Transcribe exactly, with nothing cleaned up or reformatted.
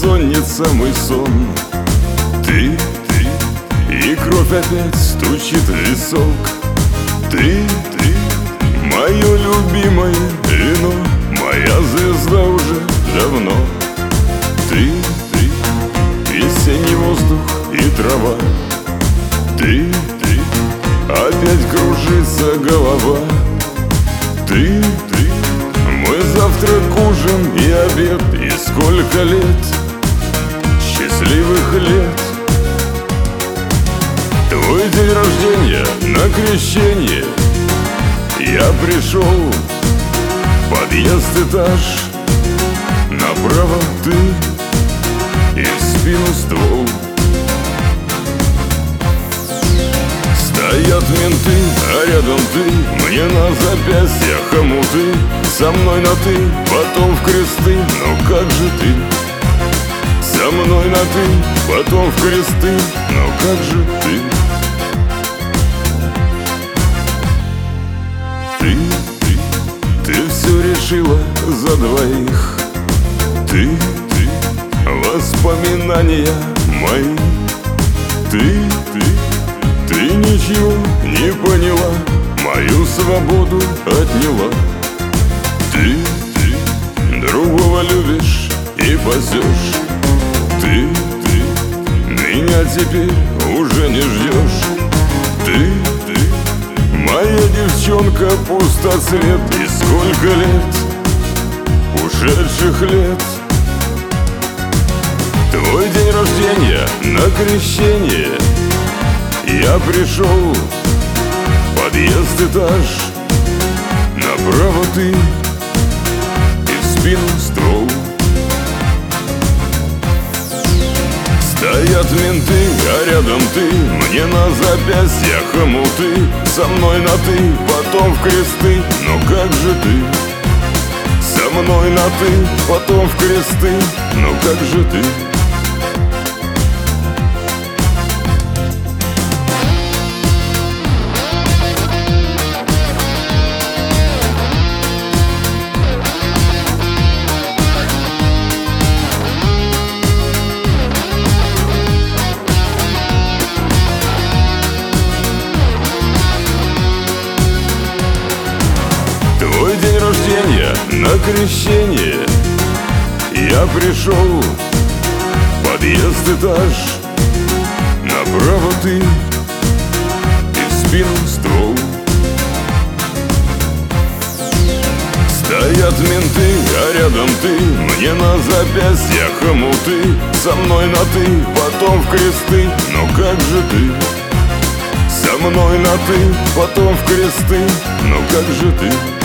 бессонница мой сон. Ты, ты, и кровь опять стучит в висок. Ты, ты, мое любимое вино, моя звезда уже давно. Ты, ты, весенний воздух и трава. Ты, ты, опять кружится голова. Ты, ты, мой завтрак, ужин и обед. И сколько лет, счастливых лет. Твой день рождения на крещение. Я пришел, подъезд, этаж. Направо ты и в спину ствол. Стоят менты, а рядом ты. Мне на запястьях хомуты. Со мной на ты, потом в кресты. Но как же ты? Со мной на ты, потом в кресты. Но как же ты? Ты, ты, ты все решила за двоих. Ты, ты, воспоминания мои. Ты, ты, ты ничего не поняла, мою свободу отняла. Ты, ты, другого любишь и пасешь. Ты, ты, меня теперь уже не ждешь. Ты, ты, моя девчонка, пустоцвет. И сколько лет, ушедших лет. Твой день рождения на крещение. Я пришел, подъезд, этаж. Направо ты и в спину ствол. Стоят менты, а рядом ты. Мне на запястьях хомуты. Со мной на ты, потом в кресты. Но как же ты? Со мной на ты, потом в кресты. Но как же ты? Твой день рождения на крещение. Я пришел, подъезд, этаж. Направо ты и в спину ствол. Стоят менты, а рядом ты. Мне на запястьях хомуты. Со мной на ты, потом в кресты. Но как же ты? Со мной на ты, потом в кресты. Но как же ты?